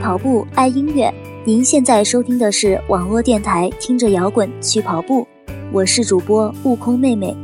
跑步，爱音乐。您现在收听的是网络电台，听着摇滚去跑步。我是主播悟空妹妹。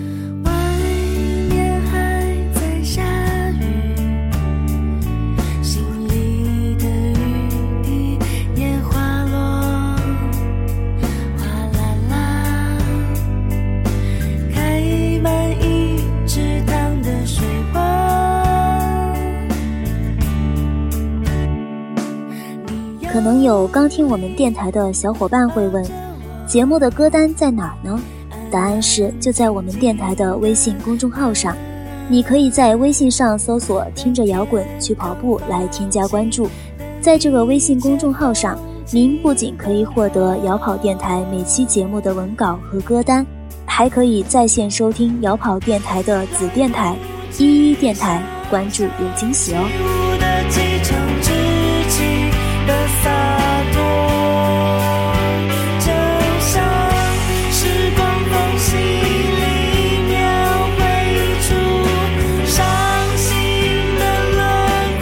可能有刚听我们电台的小伙伴会问，节目的歌单在哪儿呢？答案是就在我们电台的微信公众号上，你可以在微信上搜索听着摇滚去跑步来添加关注。在这个微信公众号上，您不仅可以获得摇跑电台每期节目的文稿和歌单，还可以在线收听摇跑电台的子电台11电台，关注有惊喜哦。洒脱，就像时光缝隙里描绘出伤心的轮廓。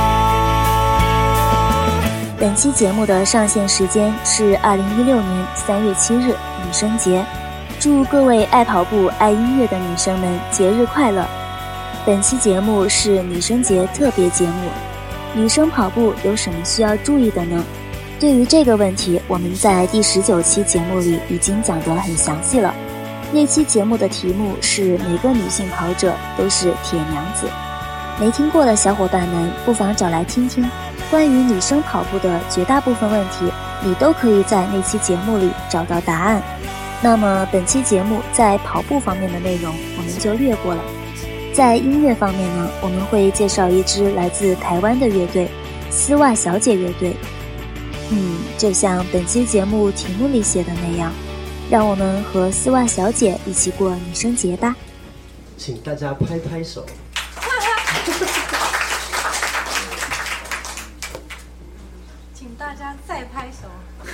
本期节目的上线时间是2016年3月7日，女生节。祝各位爱跑步、爱音乐的女生们节日快乐！本期节目是女生节特别节目。女生跑步有什么需要注意的呢？对于这个问题，我们在第19期节目里已经讲得很详细了。那期节目的题目是每个女性跑者都是铁娘子，没听过的小伙伴们不妨找来听听。关于女生跑步的绝大部分问题，你都可以在那期节目里找到答案。那么本期节目在跑步方面的内容我们就略过了。在音乐方面呢，我们会介绍一支来自台湾的乐队丝袜小姐乐队。就像本期节目题目里写的那样，让我们和丝袜小姐一起过女生节吧。 请大家拍拍手。 请大家再拍手。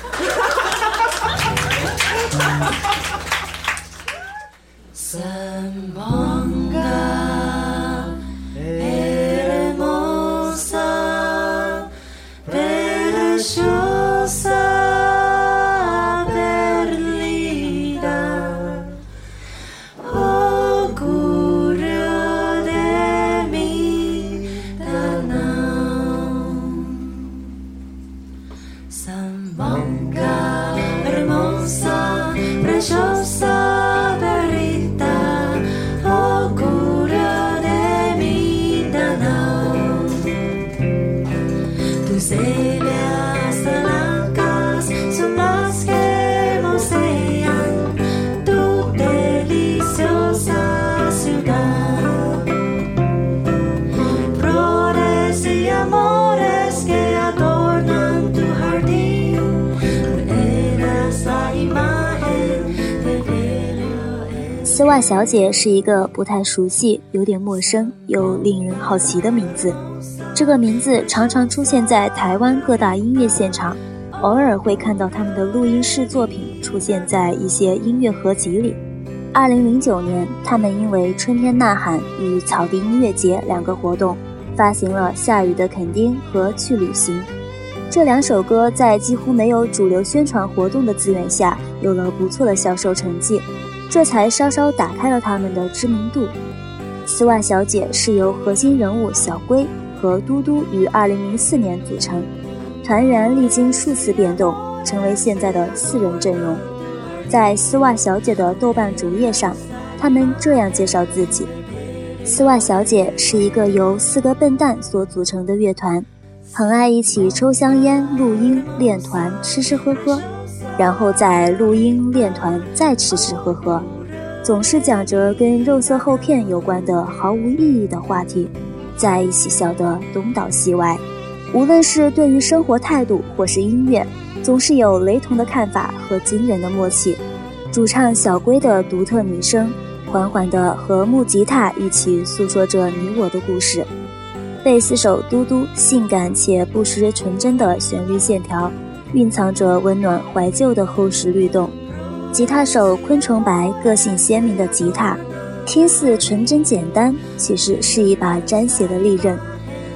丝袜小姐是一个不太熟悉、有点陌生又令人好奇的名字。这个名字常常出现在台湾各大音乐现场，偶尔会看到他们的录音室作品出现在一些音乐合集里。2009年，他们因为春天呐喊与草地音乐节2个活动，发行了下雨的垦丁和去旅行。这2首歌在几乎没有主流宣传活动的资源下，有了不错的销售成绩，这才稍稍打开了他们的知名度。丝袜小姐是由核心人物小龟和嘟嘟于2004年组成，团员历经数次变动，成为现在的4人阵容。在丝袜小姐的豆瓣主页上，他们这样介绍自己：丝袜小姐是一个由4个笨蛋所组成的乐团，很爱一起抽香烟、录音、练团、吃吃喝喝，然后再录音、练团，再吃吃喝喝，总是讲着跟肉色厚片有关的毫无意义的话题，在一起笑得东倒西歪。无论是对于生活态度或是音乐，总是有雷同的看法和惊人的默契。主唱小龟的独特女声，缓缓地和木吉他一起诉说着你我的故事。贝斯手嘟嘟性感且不失纯真的旋律线条，蕴藏着温暖怀旧的厚实律动。吉他手昆虫白个性鲜明的吉他，听似纯真简单，其实是一把沾血的利刃。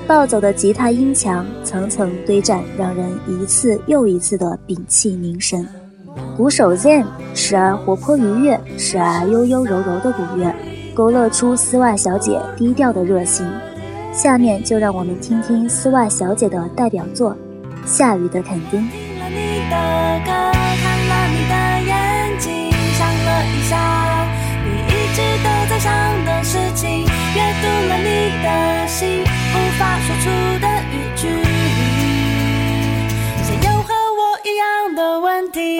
暴走的吉他音墙层层堆栈，让人一次又一次地屏气凝神。鼓手 Zen 时而活泼愉悦，时而悠悠柔柔的鼓乐，勾勒出丝袜小姐低调的热情。下面就让我们听听丝袜小姐的代表作《下雨的垦丁》。 听了你的歌，看了你的眼睛，想了一下你一直都在想的事情，阅读了你的心，无法说出的语句，谁有和我一样的问题？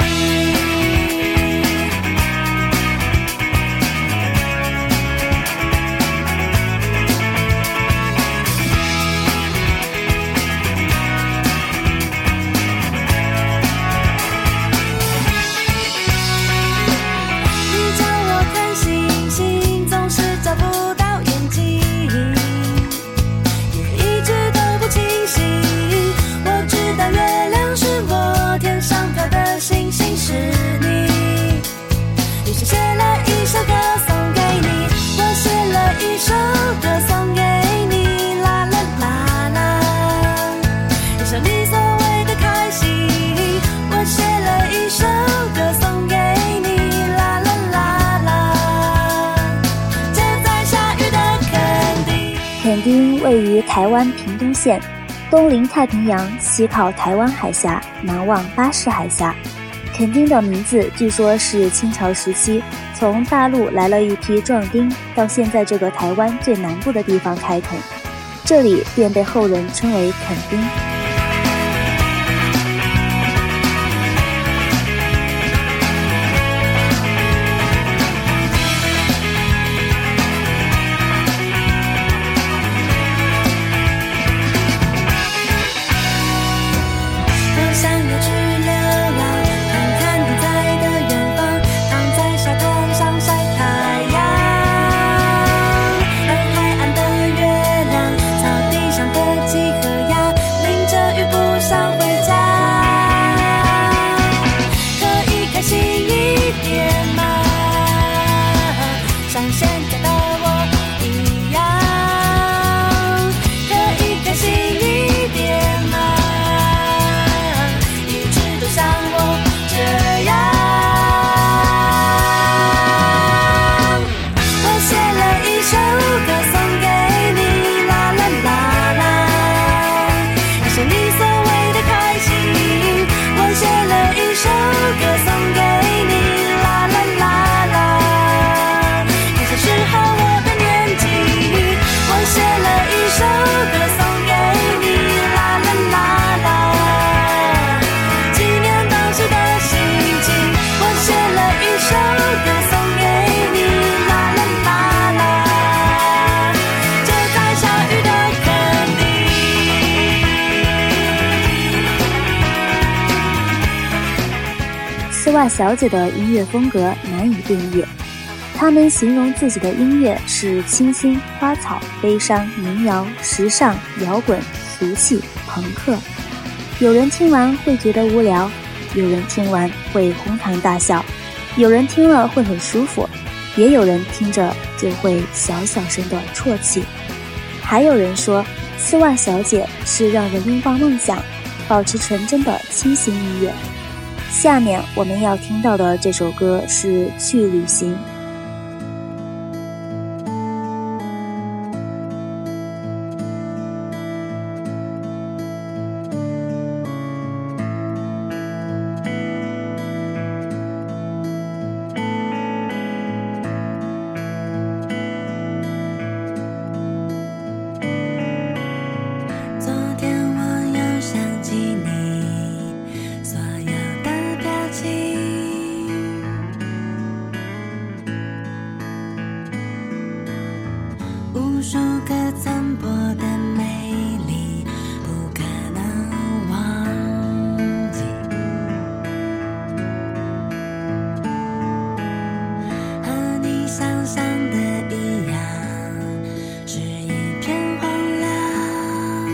垦丁位于台湾屏东县，东临太平洋，西靠台湾海峡，南望巴士海峡。垦丁的名字据说是清朝时期从大陆来了一批壮丁，到现在这个台湾最南部的地方开垦，这里便被后人称为垦丁。丝袜小姐的音乐风格难以定义，她们形容自己的音乐是清新、花草、悲伤、民谣、时尚、摇滚、俗气、朋克。有人听完会觉得无聊，有人听完会哄堂大笑，有人听了会很舒服，也有人听着就会小小声的啜泣。还有人说，丝袜小姐是让人拥抱梦想，保持纯真的清新音乐。下面我们要听到的这首歌是《去旅行》。 无数个曾播的美丽，不可能忘记。和你想象的一样，是一片荒凉。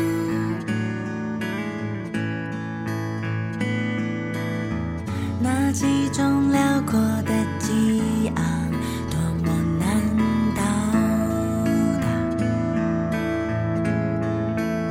那几种辽阔的激昂，多么难到达。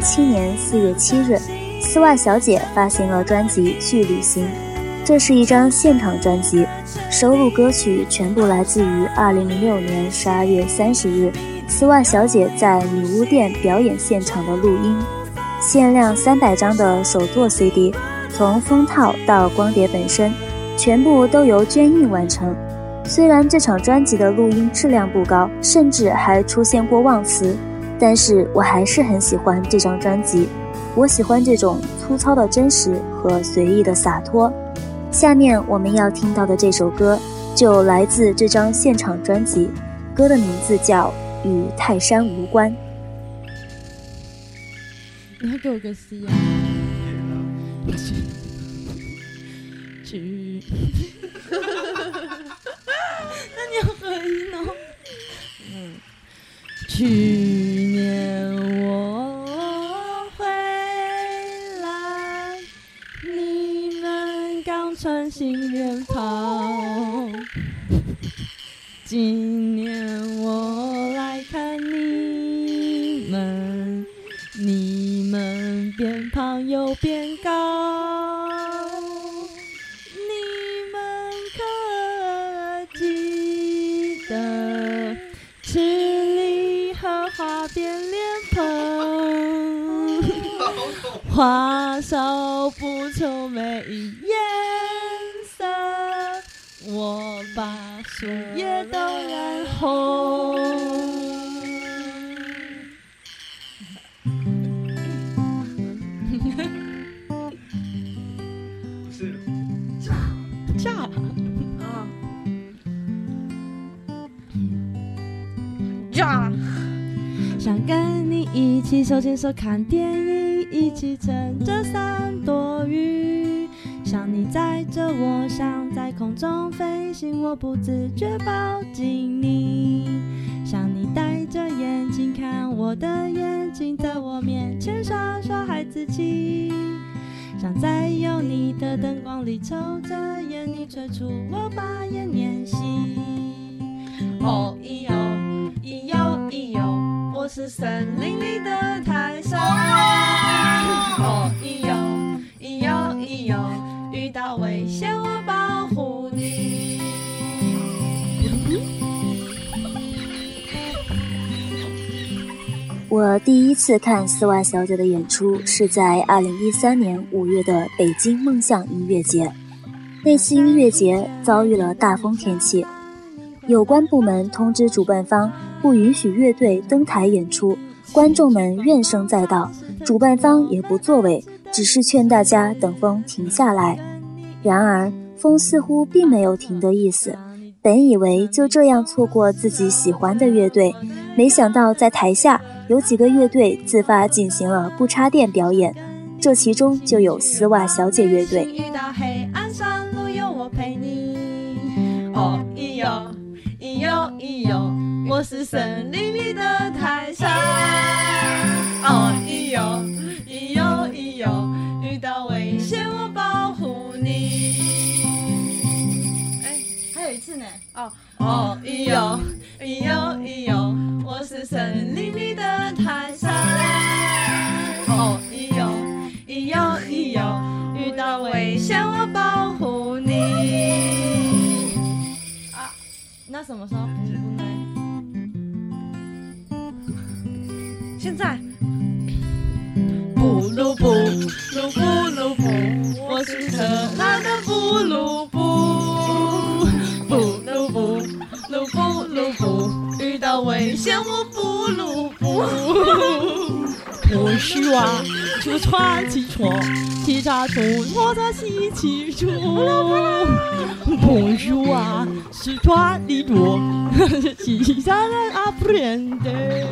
2007年4月7日，丝袜小姐发行了专辑《去旅行》，这是一张现场专辑，收录歌曲全部来自于2006年12月30日丝袜小姐在女巫店表演现场的录音。限量300张的手作 CD， 从封套到光碟本身，全部都由捐印完成。虽然这场专辑的录音质量不高，甚至还出现过忘词，但是我还是很喜欢这张专辑。我喜欢这种粗糙的真实和随意的洒脱。下面我们要听到的这首歌就来自这张现场专辑，歌的名字叫《与泰山无关》。 你要给我个 C 啊？去那你要合音哦。去年我回来，你们刚穿新元袍。今年我来看你们，你们变胖又变高。你们可记得赤梨和花边莲蓬，花哨不愁眉颜色，我把树叶都染红。炸啊！炸！想跟你一起手牵手看电影，一起撑着伞躲雨。想你载着我，想在空中飞行，我不自觉抱紧你。想你戴着眼镜看我的眼睛，在我面前耍耍孩子气。想在有你的灯光里抽着烟，你催促我把眼念细。哦咿哟，咿哟咿哟，我是森林里的泰山。哦咿哟，咿哟咿哟，遇到危险我保护你。 我第一次看丝袜小姐的演出是在2013年5月的北京梦象音乐节。那次音乐节遭遇了大风天气，有关部门通知主办方不允许乐队登台演出，观众们怨声载道，主办方也不作为，只是劝大家等风停下来。然而风似乎并没有停的意思，本以为就这样错过自己喜欢的乐队，没想到在台下有几个乐队自发进行了不插电表演，这其中就有丝袜小姐乐队。 遇到黑暗山路有我陪你。哦咿哟咿哟咿哟，我是森林里的泰山。哦咿哟咿哟咿哟，遇到危险我保护你。还有一次呢。哦咿哟咿哟咿哟，我是森林里的泰山。哦咿哟咿哟咿哟，遇到危险我保护你。啊，那什么时候补呢？现在。布鲁布鲁布鲁布，我是特拉的布鲁布。布鲁布鲁布鲁布，遇到危险我布鲁布。我是哇，就穿起床，提着出我的西起出。我是哇，是穿的多，西山人啊不认得。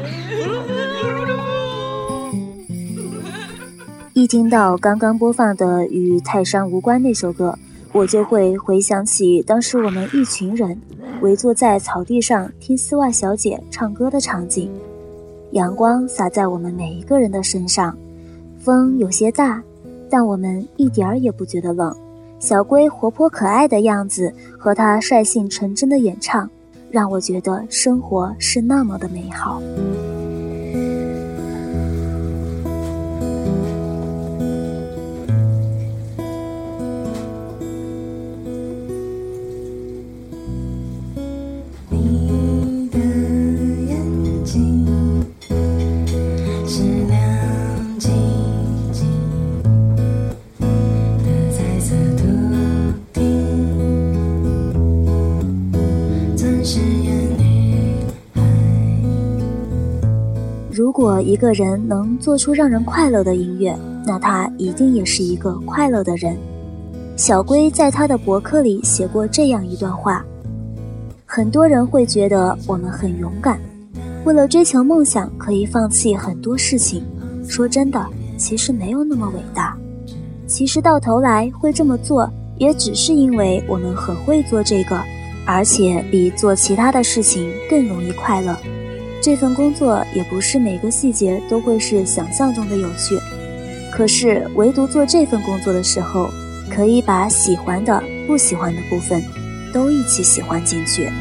一听到刚刚播放的与泰山无关那首歌，我就会回想起当时我们一群人围坐在草地上听丝袜小姐唱歌的场景。阳光洒在我们每一个人的身上，风有些大，但我们一点儿也不觉得冷。小龟活泼可爱的样子和她率性纯真的演唱，让我觉得生活是那么的美好。 如果一个人能做出让人快乐的音乐，那他一定也是一个快乐的人。小龟在他的博客里写过这样一段话：很多人会觉得我们很勇敢，为了追求梦想可以放弃很多事情。说真的，其实没有那么伟大。其实到头来会这么做，也只是因为我们很会做这个，而且比做其他的事情更容易快乐。这份工作也不是每个细节都会是想象中的有趣，可是唯独做这份工作的时候，可以把喜欢的、不喜欢的部分都一起喜欢进去。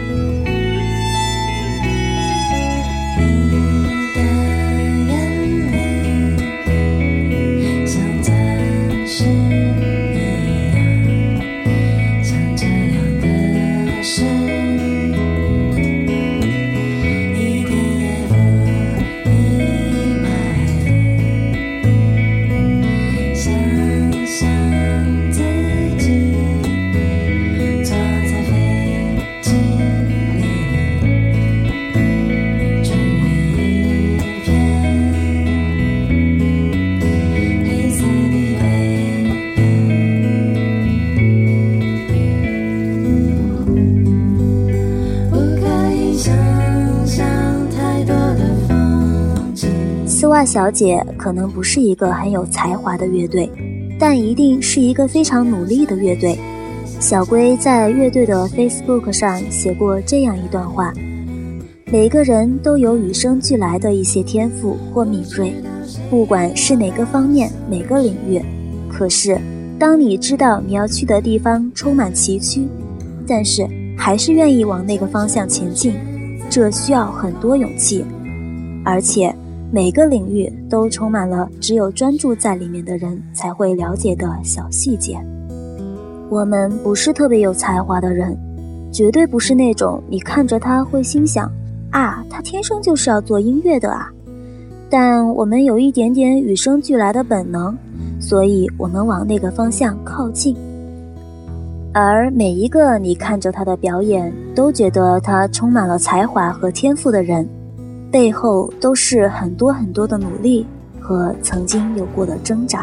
丝袜小姐可能不是一个很有才华的乐队，但一定是一个非常努力的乐队。小龟在乐队的 Facebook 上写过这样一段话：每个人都有与生俱来的一些天赋或敏锐，不管是哪个方面、哪个领域。可是当你知道你要去的地方充满崎岖，但是还是愿意往那个方向前进，这需要很多勇气。而且每个领域都充满了只有专注在里面的人才会了解的小细节。我们不是特别有才华的人，绝对不是那种你看着他会心想啊，他天生就是要做音乐的啊。但我们有一点点与生俱来的本能，所以我们往那个方向靠近。而每一个你看着他的表演都觉得他充满了才华和天赋的人，背后都是很多很多的努力和曾经有过的挣扎。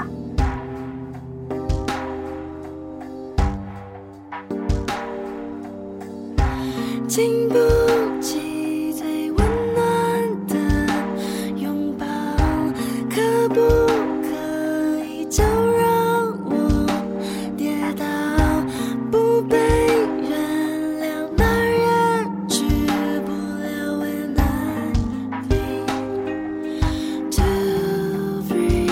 经不起最温暖的拥抱，可不可以就让我跌倒，不被原谅那人去不了为难to breathe。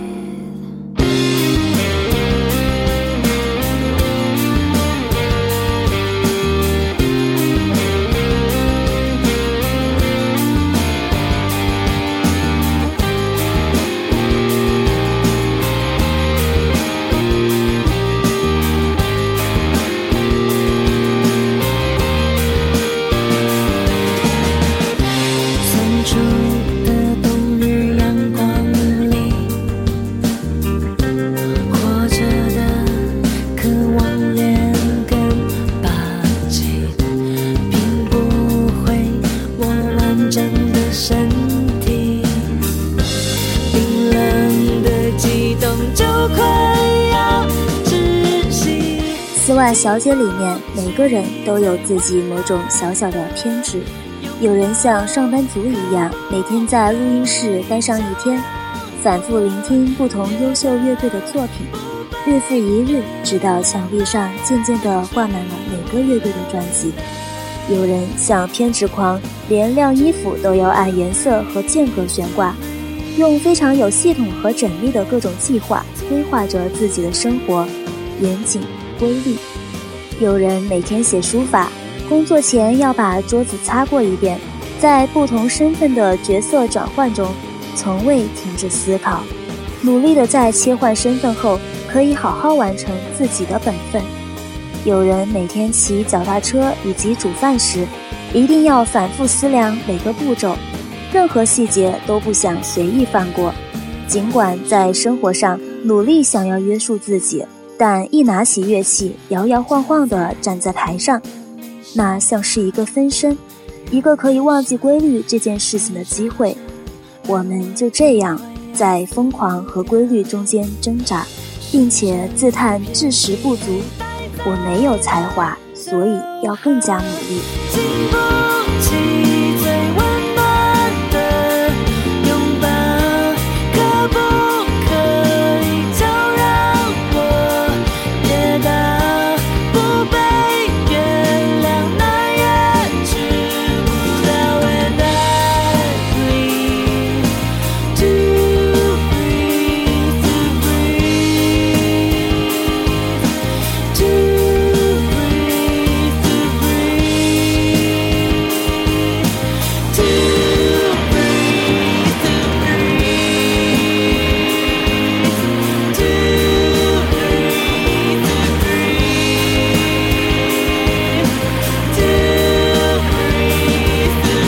丝袜小姐里面每个人都有自己某种小小的偏执，有人像上班族一样每天在录音室待上一天，反复聆听不同优秀乐队的作品，日复一日，直到墙壁上渐渐地挂满了每个乐队的专辑。有人像偏执狂，连晾衣服都要按颜色和间隔悬挂，用非常有系统和缜密的各种计划规划着自己的生活，严谨规律。有人每天写书法，工作前要把桌子擦过一遍，在不同身份的角色转换中从未停止思考，努力地在切换身份后可以好好完成自己的本分。有人每天骑脚踏车以及煮饭时一定要反复思量每个步骤，任何细节都不想随意放过，尽管在生活上努力想要约束自己，但一拿起乐器摇摇晃晃地站在台上，那像是一个分身，一个可以忘记规律这件事情的机会， 我们就这样在疯狂和规律中间挣扎，并且自叹知识不足，我没有才华，所以要更加努力。 经不起最温暖的拥抱，可不可以就让我跌倒，不被原谅那也治不了。And I breathe to breathe to breathe to breathe to breathe to breathe to breathe to breathe to breathe to breathe to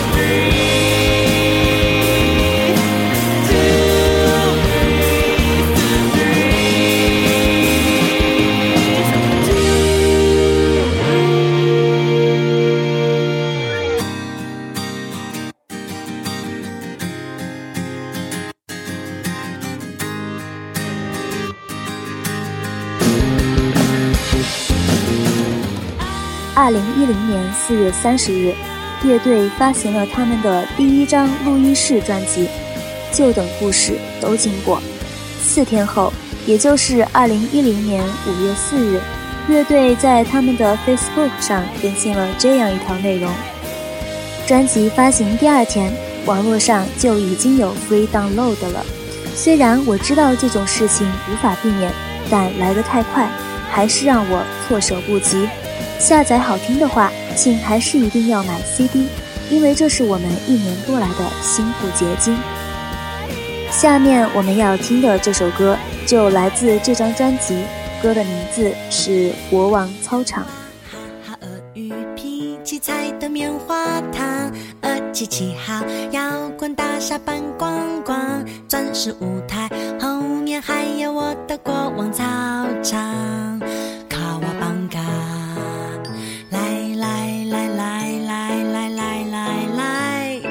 2010年4月30日，乐队发行了他们的第一张录音室专辑，就等故事都经过。4天后，也就是2010年5月4日，乐队在他们的 Facebook 上更新了这样一条内容：专辑发行第2天，网络上就已经有 free download 了。虽然我知道这种事情无法避免，但来得太快，还是让我措手不及。下载好听的话，请还是一定要买 CD， 因为这是我们1年多来的辛苦结晶。下面我们要听的这首歌就来自这张专辑，歌的名字是《国王操场》。 哈鳄鱼脾气彩的棉花糖，277号摇滚大厦搬光光，钻石舞台后面还有我的国王操场，卡瓦邦嘎，来来来来来来来来来，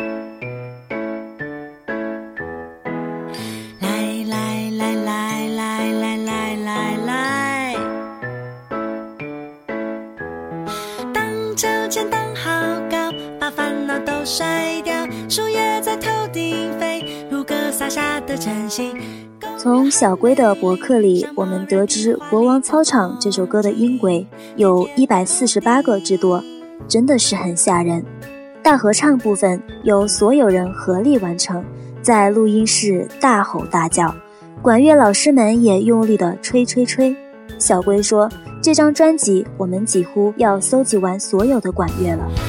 来来来来来来来来来，荡秋千荡好高，把烦恼都甩掉，树叶在头顶飞，如歌洒下的晨曦。 从小龟的博客里，我们得知《国王操场》这首歌的音轨有148个之多，真的是很吓人。大合唱部分由所有人合力完成，在录音室大吼大叫，管乐老师们也用力地吹吹吹。小龟说，这张专辑我们几乎要搜集完所有的管乐了。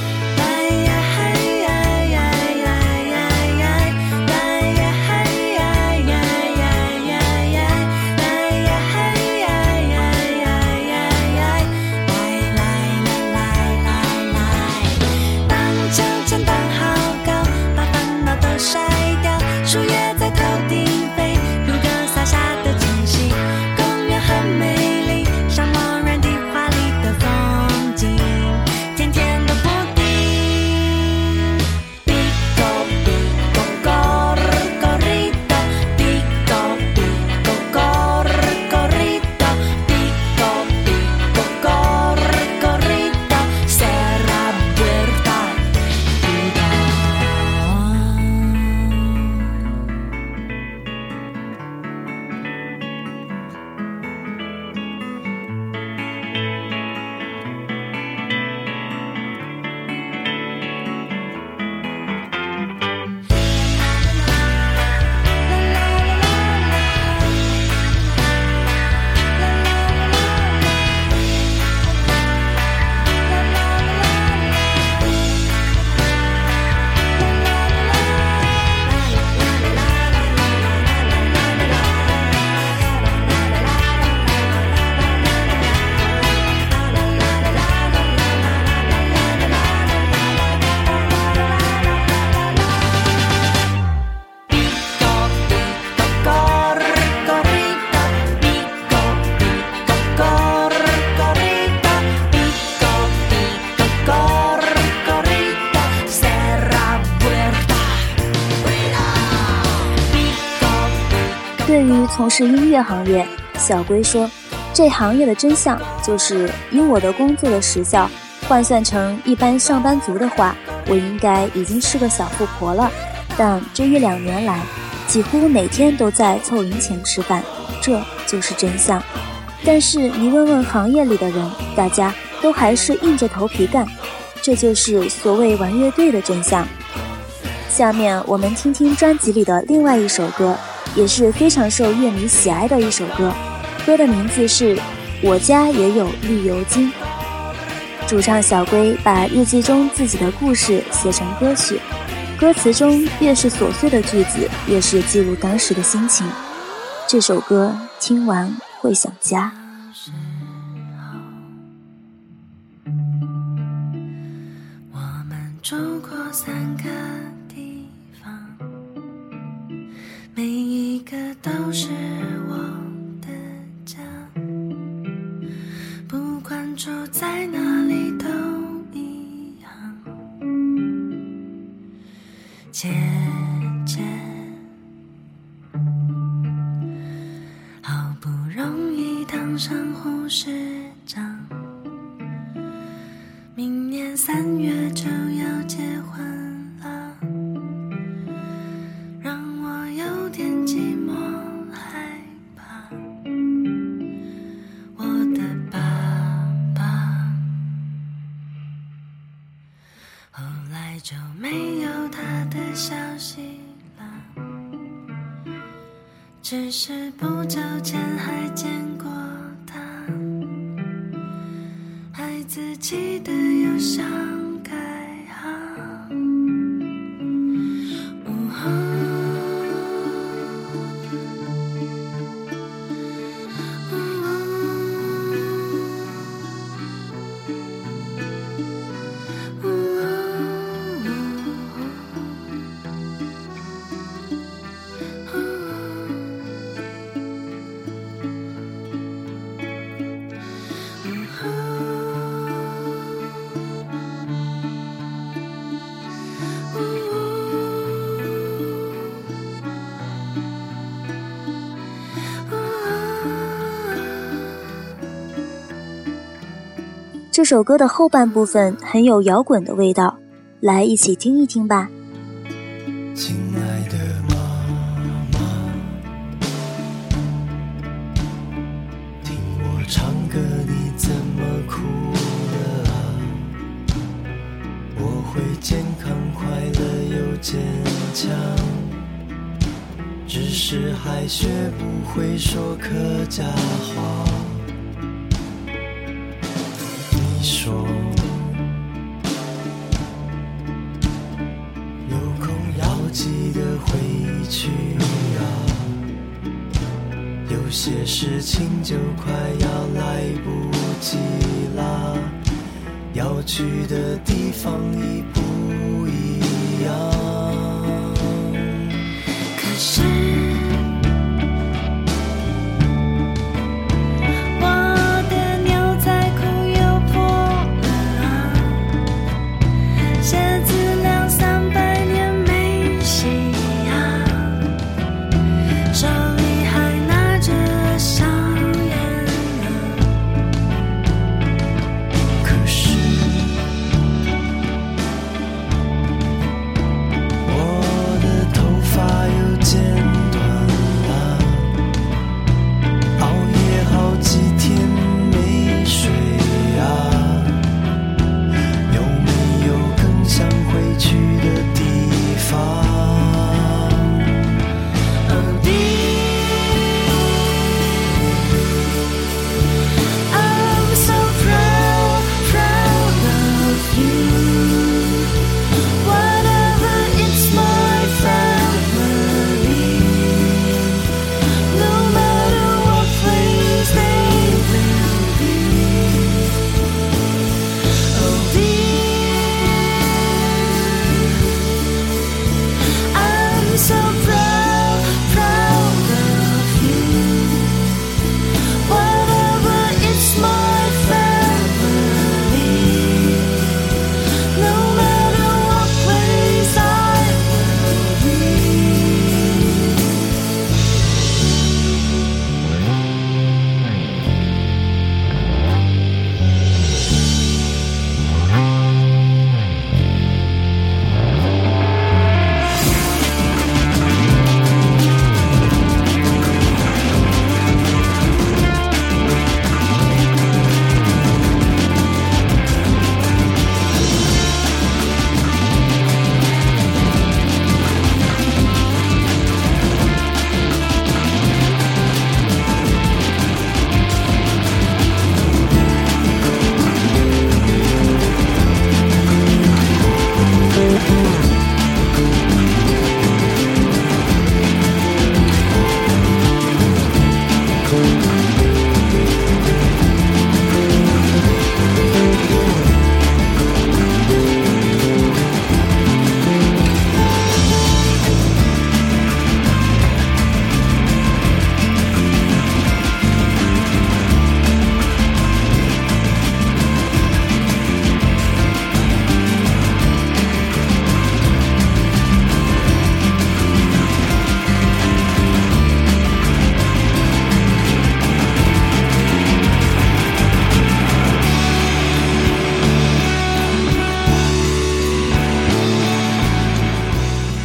天天都不从事音乐行业，小龟说，这行业的真相就是以我的工作的时效换算成一般上班族的话，我应该已经是个小富婆了，但这1-2年来几乎每天都在凑银钱吃饭，这就是真相。但是你问问行业里的人，大家都还是硬着头皮干，这就是所谓玩乐队的真相。下面我们听听专辑里的另外一首歌，也是非常受乐迷喜爱的一首歌，歌的名字是《我家也有绿油精》。主唱小龟把日记中自己的故事写成歌曲，歌词中越是琐碎的句子，越是记录当时的心情。这首歌听完会想家。 我们住过3个地方，每一个都是我的家，不管住在哪里都一样。姐姐好不容易当上护士长，明年3月就要结婚了，让我有点寂寞害怕。我的爸爸后来就没有他的消息了，只是不久前还见过他，孩子气得又想改行。 这首歌的后半部分很有摇滚的味道，来一起听一听吧。 亲爱的妈妈，听我唱歌你怎么哭了啊？我会健康快乐又坚强，只是还学不会说客家话。你说有空要记得回去啊，有些事情就快要来不及啦，要去的地方一不一样。 可是我的头发又剪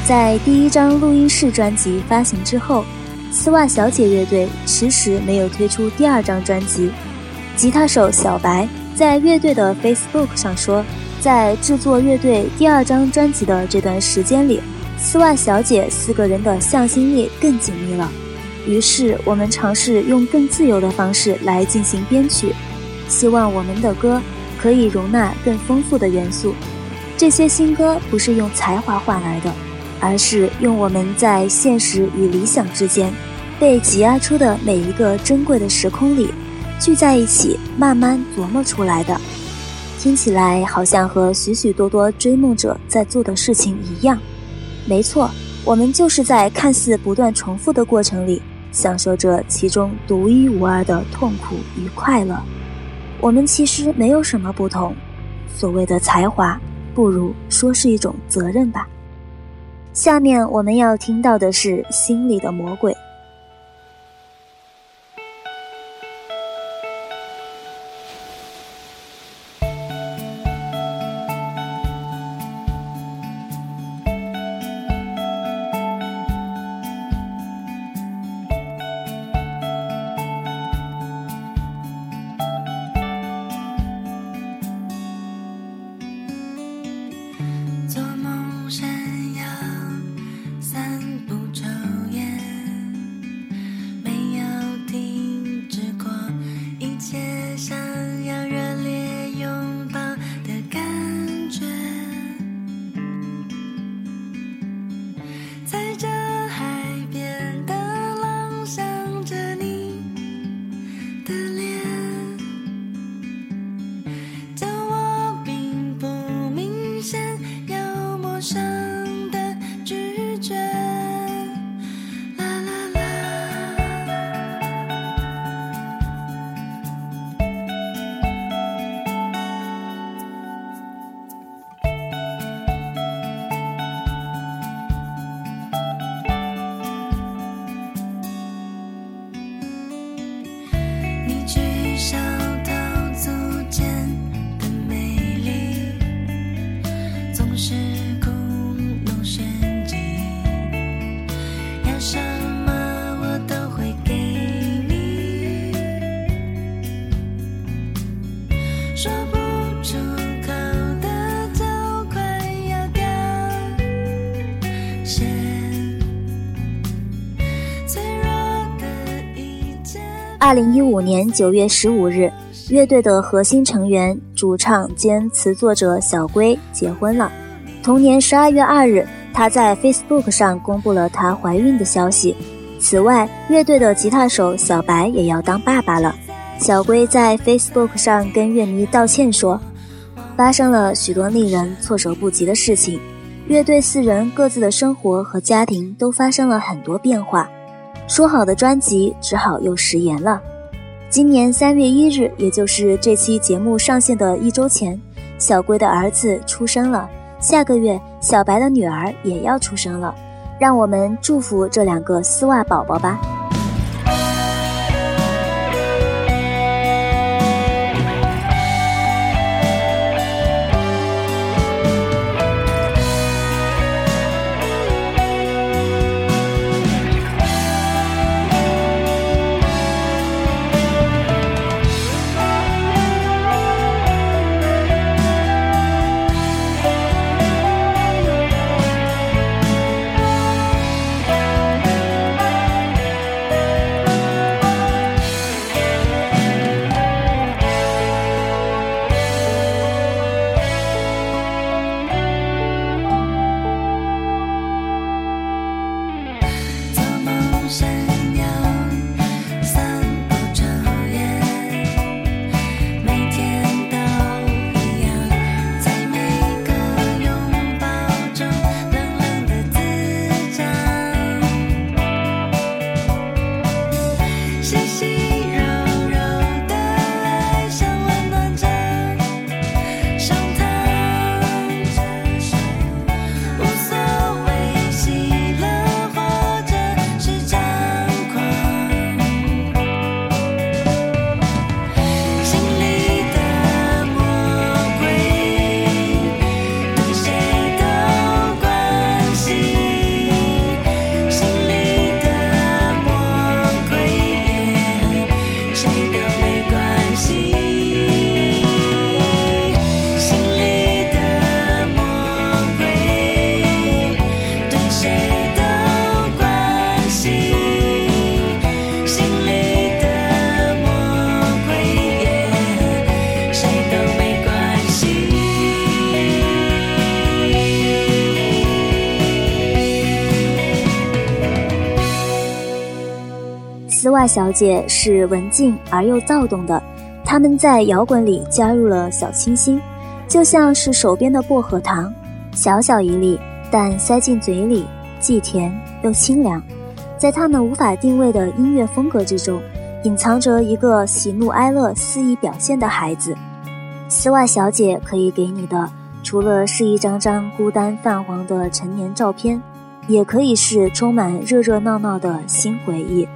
在第一张录音室专辑发行之后，丝袜小姐乐队迟迟没有推出第二张专辑。吉他手小白在乐队的 Facebook 上说，在制作乐队第二张专辑的这段时间里，丝袜小姐4个人的向心力更紧密了。于是我们尝试用更自由的方式来进行编曲，希望我们的歌可以容纳更丰富的元素。这些新歌不是用才华换来的，而是用我们在现实与理想之间被挤压出的每一个珍贵的时空里聚在一起慢慢琢磨出来的。听起来好像和许许多多追梦者在做的事情一样。没错，我们就是在看似不断重复的过程里享受着其中独一无二的痛苦与快乐。我们其实没有什么不同，所谓的才华不如说是一种责任吧。下面我们要听到的是《心里的魔鬼》。2015年9月15日，乐队的核心成员主唱兼词作者小龟结婚了。同年12月2日，她在 Facebook 上公布了她怀孕的消息。此外，乐队的吉他手小白也要当爸爸了。小龟在 Facebook 上跟乐迷道歉说，发生了许多令人措手不及的事情，乐队4人各自的生活和家庭都发生了很多变化，说好的专辑只好又食言了。今年3月1日，也就是这期节目上线的1周前，小龟的儿子出生了，下个月小白的女儿也要出生了，让我们祝福这2个丝袜宝宝吧。 袜小姐是文静而又躁动的，她们在摇滚里加入了小清新，就像是手边的薄荷糖，小小一粒，但塞进嘴里既甜又清凉。在她们无法定位的音乐风格之中，隐藏着一个喜怒哀乐肆意表现的孩子。丝袜小姐可以给你的，除了是一张张孤单泛黄的陈年照片，也可以是充满热热闹闹的新回忆。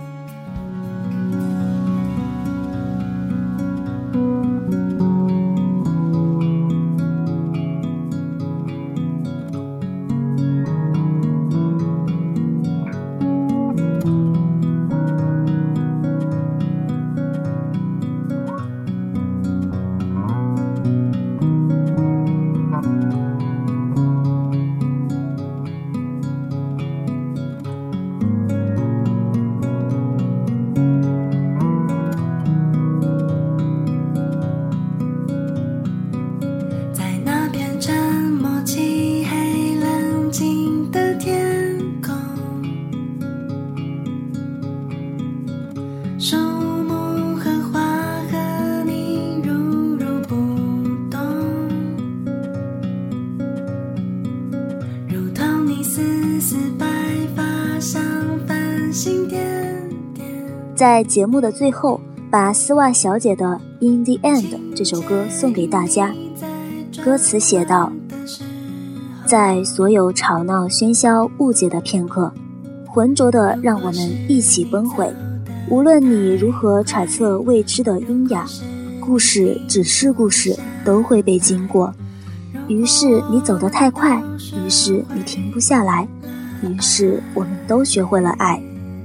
在节目的最后，把丝袜小姐的《In the End》这首歌送给大家。歌词写道：在所有吵闹喧嚣误解的片刻，浑浊的让我们一起崩毁。无论你如何揣测未知的阴雅，故事只是故事，都会被经过。于是你走得太快，于是你停不下来，于是我们都学会了爱。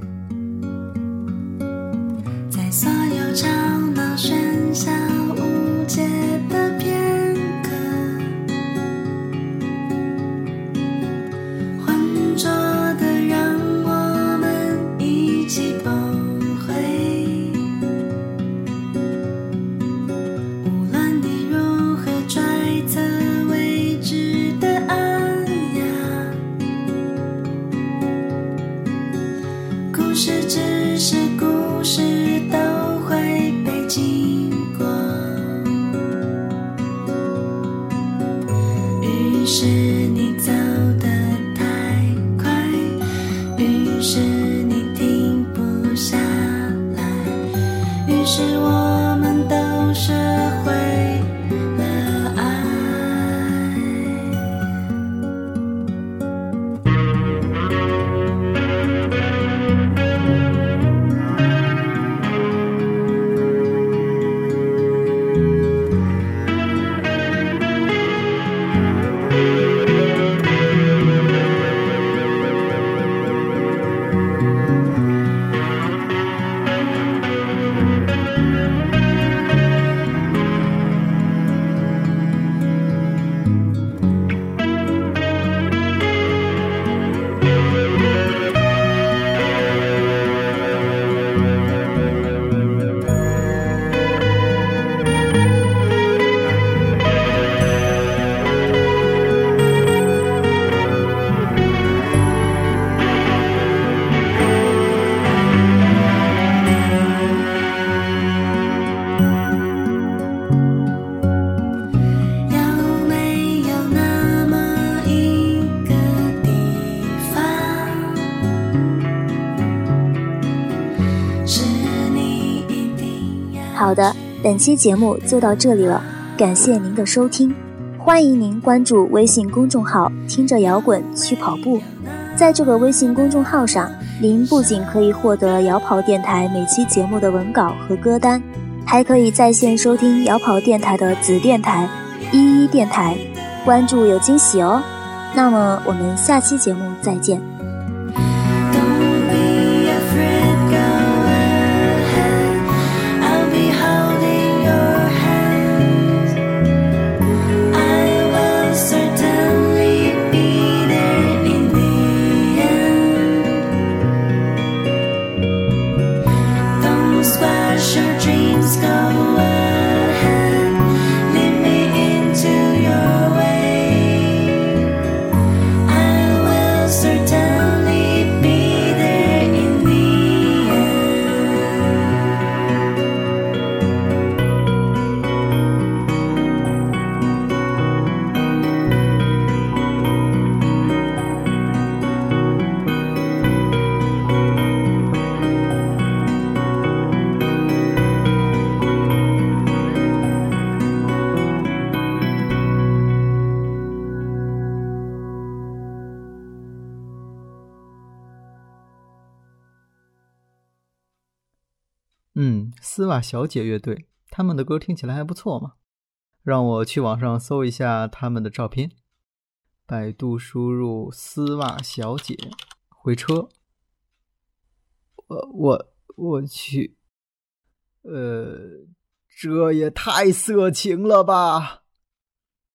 在所有吵闹喧嚣无解的片刻，浑浊的让我们一起崩溃。无论你如何揣测未知的暗哑，故事只是故事，都会被经过。于是你走得太快，于是你停不下来，于是我们都学会了爱。 好的，本期节目就到这里了，感谢您的收听，欢迎您关注微信公众号听着摇滚去跑步。在这个微信公众号上，您不仅可以获得摇跑电台每期节目的文稿和歌单，还可以在线收听摇跑电台的子电台11电台，关注有惊喜哦。那么我们下期节目再见。 certain 丝袜小姐乐队，他们的歌听起来还不错嘛。让我去网上搜一下他们的照片。百度输入丝袜小姐，回车。我去，这也太色情了吧！